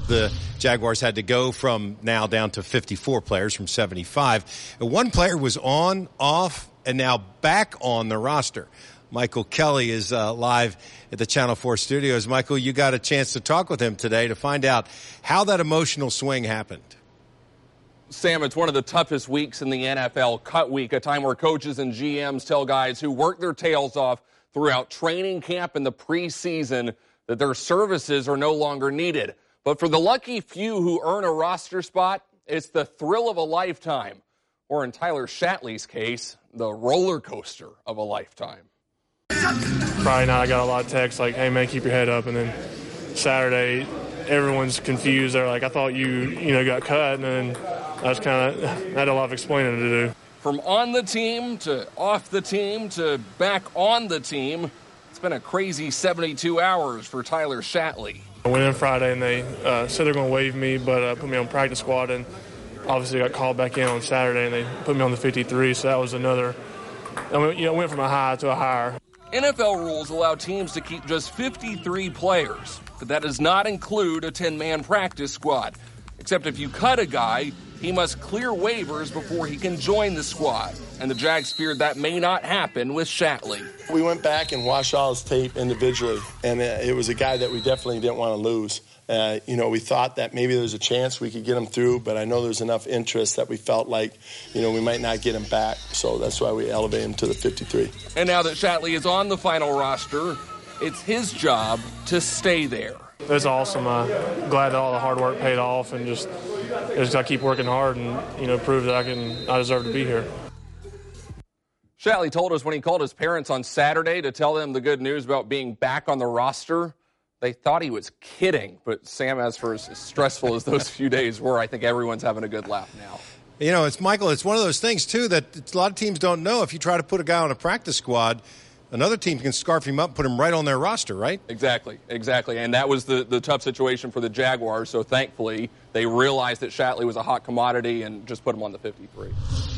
the Jaguars had to go from now down to 54 players from 75. And one player was on, off, and now back on the roster. Michael Kelly is live at the Channel 4 studios. Michael, you got a chance to talk with him today to find out how that emotional swing happened. Sam, it's one of the toughest weeks in the NFL, cut week, a time where coaches and GMs tell guys who work their tails off throughout training camp and the preseason that their services are no longer needed. But for the lucky few who earn a roster spot, it's the thrill of a lifetime. Or in Tyler Shatley's case, the roller coaster of a lifetime. Friday night I got a lot of texts like, hey man, keep your head up. And then Saturday, everyone's confused. They're like, I thought you got cut. And then I was had a lot of explaining to do. From on the team to off the team to back on the team, it's been a crazy 72 hours for Tyler Shatley. I went in Friday and they said they're going to waive me, but put me on practice squad. And obviously got called back in on Saturday and they put me on the 53. So that was another, went from a high to a higher. NFL rules allow teams to keep just 53 players, but that does not include a 10-man practice squad. Except if you cut a guy, he must clear waivers before he can join the squad. And the Jags feared that may not happen with Shatley. We went back and watched all his tape individually, and it was a guy that we definitely didn't want to lose. We thought that maybe there was a chance we could get him through, but I know there's enough interest that we felt like, we might not get him back. So that's why we elevated him to the 53. And now that Shatley is on the final roster, it's his job to stay there. It's awesome. Glad that all the hard work paid off, and just got to keep working hard and prove that I deserve to be here. Shatley told us when he called his parents on Saturday to tell them the good news about being back on the roster, they thought he was kidding. But Sam, as for as stressful as those few days were, I think everyone's having a good laugh now. It's Michael. It's one of those things too that a lot of teams don't know. If you try to put a guy on a practice squad, another team can scarf him up and put him right on their roster, right? Exactly. And that was the tough situation for the Jaguars. So thankfully, they realized that Shatley was a hot commodity and just put him on the 53.